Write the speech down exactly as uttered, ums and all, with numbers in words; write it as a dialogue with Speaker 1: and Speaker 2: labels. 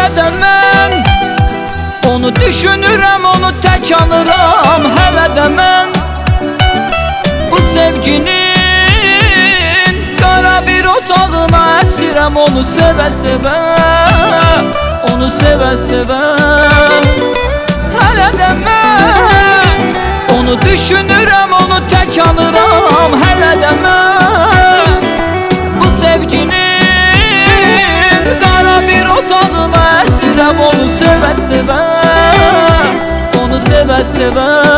Speaker 1: hələ də mən onu düşünürəm, onu tək anıram. Hələ də mən bu sevginin qara bir otağına əsirəm. Onu sevə-sevə, onu sevə-sevə. Hələ də mən onu düşünürəm, onu tək anıram. Hələ də mən bu sevginin qara bir otağına əsirəm. Onu sevə-sevə, onu sevə-sevə.